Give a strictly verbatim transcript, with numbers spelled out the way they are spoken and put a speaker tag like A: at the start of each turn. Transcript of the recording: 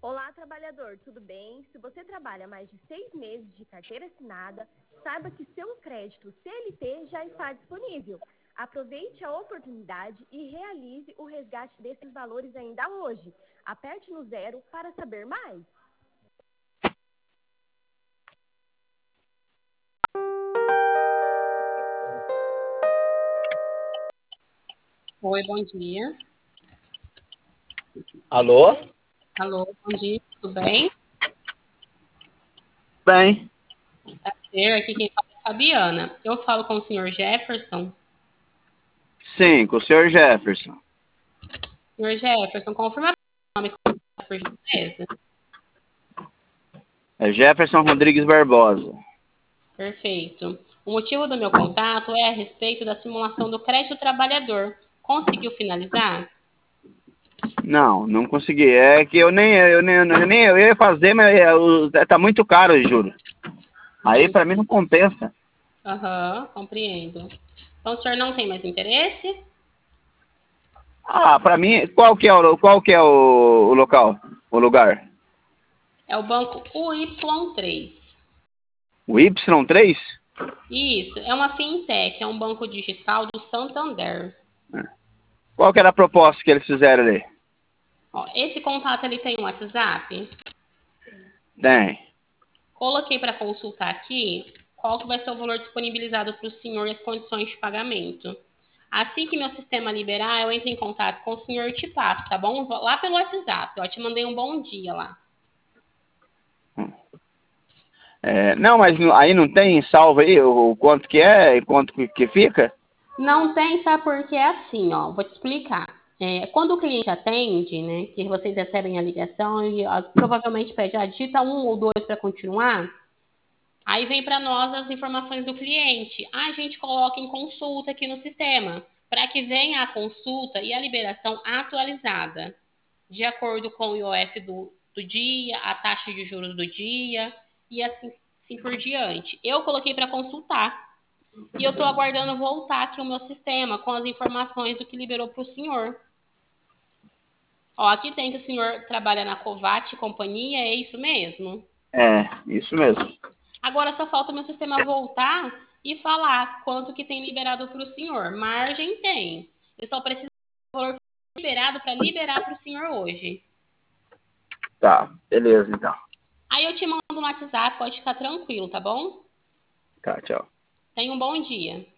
A: Olá, trabalhador, tudo bem? Se você trabalha mais de seis meses de carteira assinada, saiba que seu crédito C L T já está disponível. Aproveite a oportunidade e realize o resgate desses valores ainda hoje. Aperte no zero para saber mais.
B: Oi, bom dia.
C: Alô?
B: Alô, bom dia, tudo bem?
C: Bem,
B: Prazer, aqui quem fala é a Fabiana. Eu falo com o senhor Jefferson.
C: sim, com o senhor Jefferson.
B: Senhor Jefferson, confirma o nome, por gentileza.
C: É Jefferson Rodrigues Barbosa.
B: Perfeito. O motivo do meu contato é a respeito da simulação do crédito trabalhador. Conseguiu finalizar?
C: Não, não consegui. É que eu nem eu nem, eu nem eu ia fazer, mas é, o- tá muito caro, eu juro. Aí pra mim não compensa.
B: Aham, compreendo. Então o senhor não tem mais interesse?
C: Ah, pra mim, qual que é o qual que é o, o local, o lugar?
B: É o banco U Y três.
C: O Y três?
B: Isso, é uma fintech, é um banco digital do Santander.
C: Qual que era a proposta que eles fizeram ali?
B: Ó, esse contato ele tem um WhatsApp.
C: Tem.
B: Coloquei para consultar aqui qual que vai ser o valor disponibilizado para o senhor e as condições de pagamento. Assim que meu sistema liberar, eu entro em contato com o senhor e te passo, tá bom? Lá pelo WhatsApp. Eu te mandei um bom dia lá.
C: É, não, mas aí não tem salvo aí o, o quanto que é e quanto que, que fica?
B: Não tem, sabe porque é assim, ó. Vou te explicar. É, quando o cliente atende, né, que vocês recebem a ligação e ó, provavelmente pede, ah, digita um ou dois para continuar. Aí vem para nós as informações do cliente. A gente coloca em consulta aqui no sistema, para que venha a consulta e a liberação atualizada, de acordo com o I O F do, do dia, a taxa de juros do dia e assim, assim por diante. Eu coloquei para consultar e eu estou aguardando voltar aqui o meu sistema com as informações do que liberou para o senhor. Ó, aqui tem que o senhor trabalha na Covat Companhia, é isso mesmo?
C: É, isso mesmo.
B: Agora só falta o meu sistema voltar e falar quanto que tem liberado para o senhor. Margem tem. Eu só preciso do valor liberado para liberar para o senhor hoje.
C: Tá, beleza então.
B: Aí eu te mando no WhatsApp, pode ficar tranquilo, tá bom?
C: Tá, tchau.
B: Tenha um bom dia.